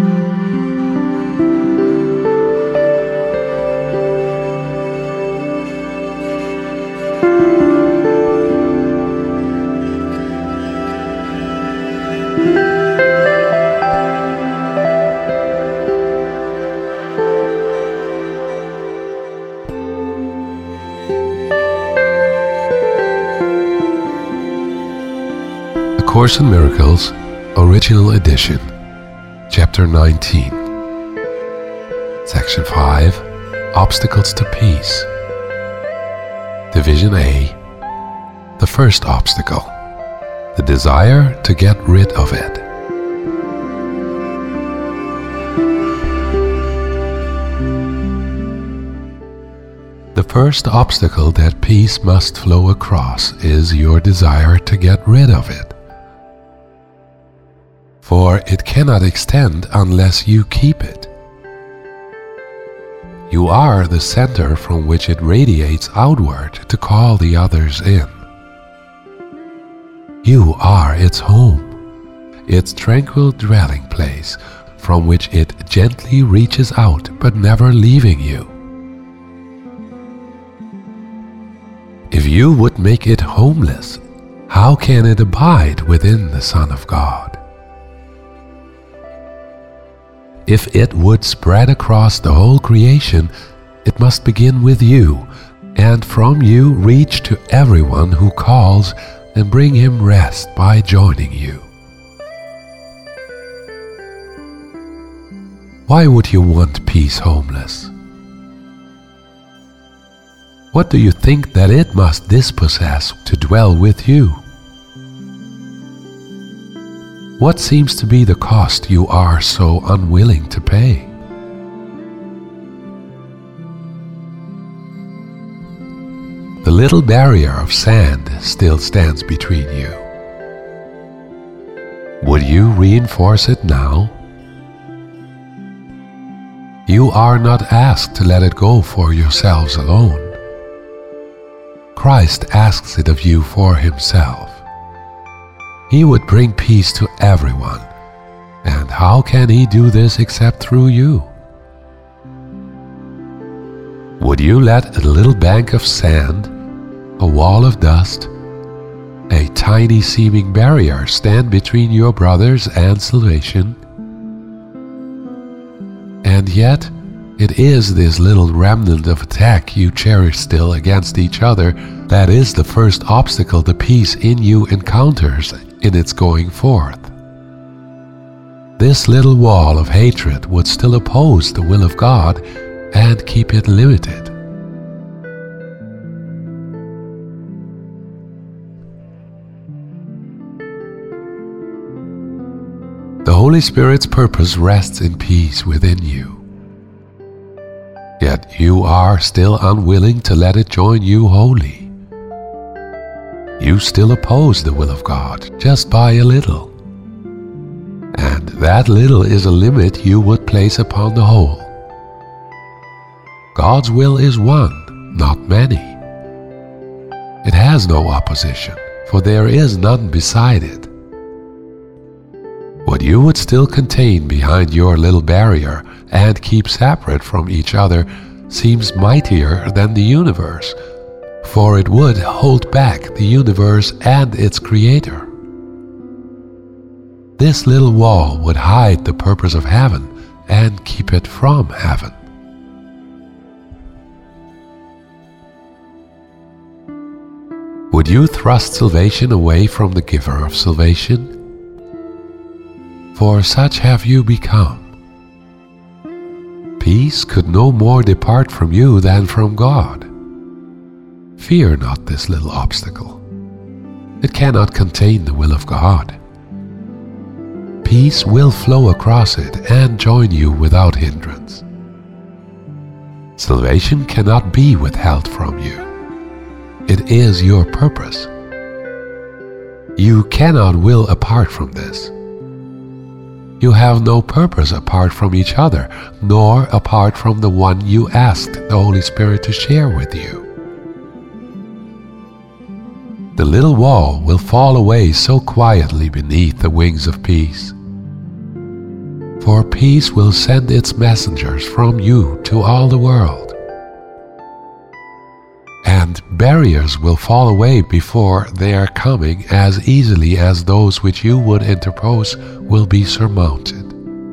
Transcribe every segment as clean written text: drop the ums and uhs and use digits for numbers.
A Course in Miracles, Original Edition, Chapter 19, Section 5, Obstacles to Peace. Division A, the first obstacle, the desire to get rid of it. The first obstacle that peace must flow across is your desire to get rid of it. For it cannot extend unless you keep it. You are the center from which it radiates outward to call the others in. You are its home, its tranquil dwelling place, from which it gently reaches out but never leaving you. If you would make it homeless, how can it abide within the Son of God? If it would spread across the whole creation, it must begin with you, and from you reach to everyone who calls and bring him rest by joining you. Why would you want peace homeless? What do you think that it must dispossess to dwell with you? What seems to be the cost you are so unwilling to pay? The little barrier of sand still stands between you. Would you reinforce it now? You are not asked to let it go for yourselves alone. Christ asks it of you for himself. He would bring peace to everyone, and how can he do this except through you? Would you let a little bank of sand, a wall of dust, a tiny seeming barrier stand between your brothers and salvation? And yet, it is this little remnant of attack you cherish still against each other that is the first obstacle the peace in you encounters in its going forth. This little wall of hatred would still oppose the will of God and keep it limited. The Holy Spirit's purpose rests in peace within you. Yet you are still unwilling to let it join you wholly. You still oppose the will of God just by a little. And that little is a limit you would place upon the whole. God's will is one, not many. It has no opposition, for there is none beside it. What you would still contain behind your little barrier and keep separate from each other seems mightier than the universe, for it would hold back the universe and its creator. This little wall would hide the purpose of heaven and keep it from heaven. Would you thrust salvation away from the giver of salvation? For such have you become. Peace could no more depart from you than from God. Fear not this little obstacle. It cannot contain the will of God. Peace will flow across it and join you without hindrance. Salvation cannot be withheld from you. It is your purpose. You cannot will apart from this. You have no purpose apart from each other, nor apart from the one you asked the Holy Spirit to share with you. The little wall will fall away so quietly beneath the wings of peace. For peace will send its messengers from you to all the world. And barriers will fall away before they are coming as easily as those which you would interpose will be surmounted.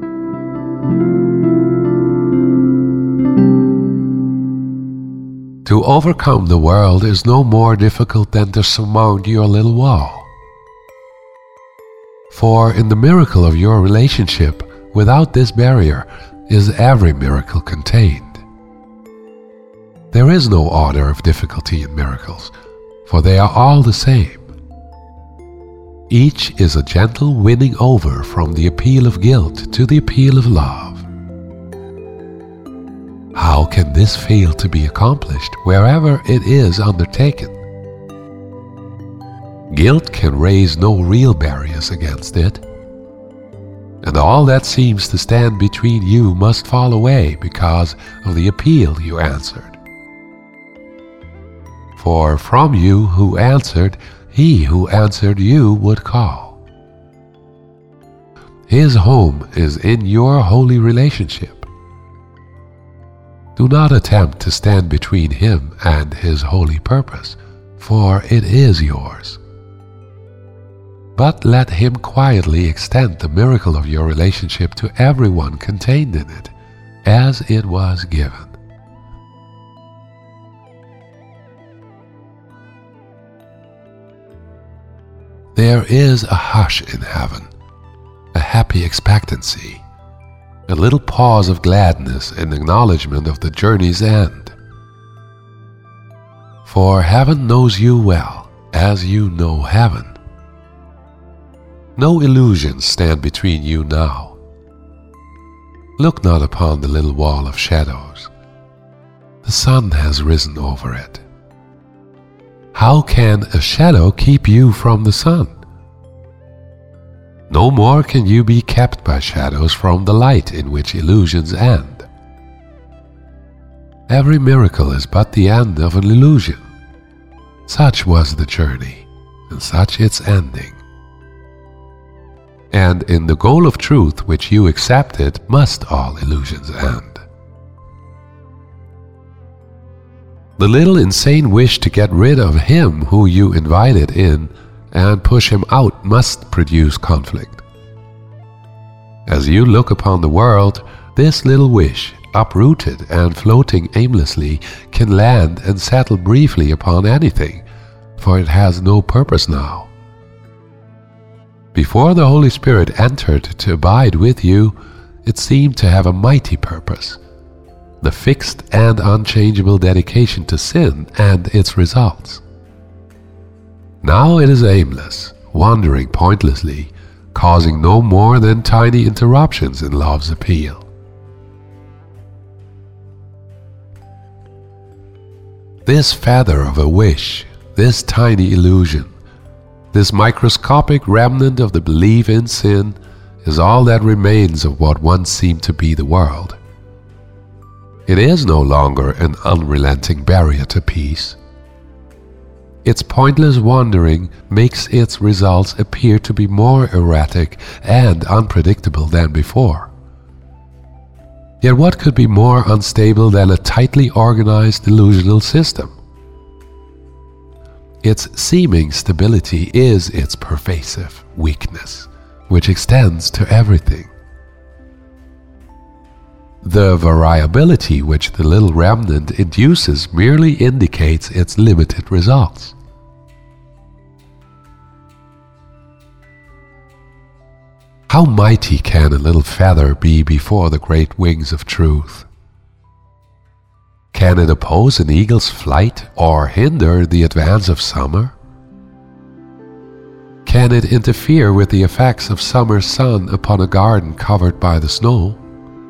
To overcome the world is no more difficult than to surmount your little wall. For in the miracle of your relationship, without this barrier, is every miracle contained. There is no order of difficulty in miracles, for they are all the same. Each is a gentle winning over from the appeal of guilt to the appeal of love. How can this fail to be accomplished wherever it is undertaken? Guilt can raise no real barriers against it, and all that seems to stand between you must fall away because of the appeal you answered. For from you who answered, he who answered you would call. His home is in your holy relationship. Do not attempt to stand between him and his holy purpose, for it is yours. But let him quietly extend the miracle of your relationship to everyone contained in it, as it was given. There is a hush in heaven, a happy expectancy, a little pause of gladness in acknowledgement of the journey's end. For heaven knows you well, as you know heaven. No illusions stand between you now. Look not upon the little wall of shadows. The sun has risen over it. How can a shadow keep you from the sun? No more can you be kept by shadows from the light in which illusions end. Every miracle is but the end of an illusion. Such was the journey, and such its ending. And in the goal of truth which you accepted must all illusions end. The little insane wish to get rid of him who you invited in and push him out must produce conflict. As you look upon the world, this little wish, uprooted and floating aimlessly, can land and settle briefly upon anything, for it has no purpose now. Before the Holy Spirit entered to abide with you, it seemed to have a mighty purpose, the fixed and unchangeable dedication to sin and its results. Now it is aimless, wandering pointlessly, causing no more than tiny interruptions in love's appeal. This feather of a wish, this tiny illusion, this microscopic remnant of the belief in sin is all that remains of what once seemed to be the world. It is no longer an unrelenting barrier to peace. Its pointless wandering makes its results appear to be more erratic and unpredictable than before. Yet what could be more unstable than a tightly organized delusional system? Its seeming stability is its pervasive weakness, which extends to everything. The variability which the little remnant induces merely indicates its limited results. How mighty can a little feather be before the great wings of truth? Can it oppose an eagle's flight or hinder the advance of summer? Can it interfere with the effects of summer's sun upon a garden covered by the snow?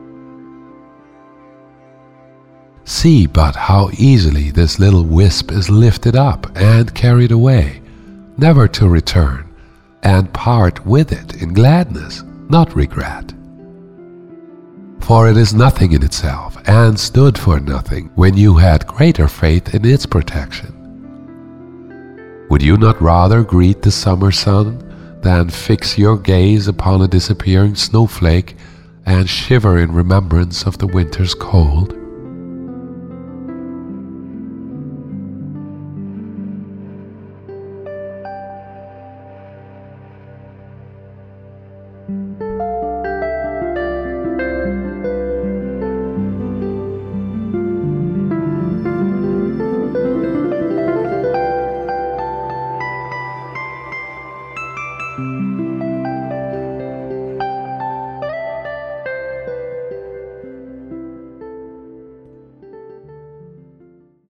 See but how easily this little wisp is lifted up and carried away, never to return, and part with it in gladness, not regret. For it is nothing in itself, and stood for nothing when you had greater faith in its protection. Would you not rather greet the summer sun than fix your gaze upon a disappearing snowflake and shiver in remembrance of the winter's cold?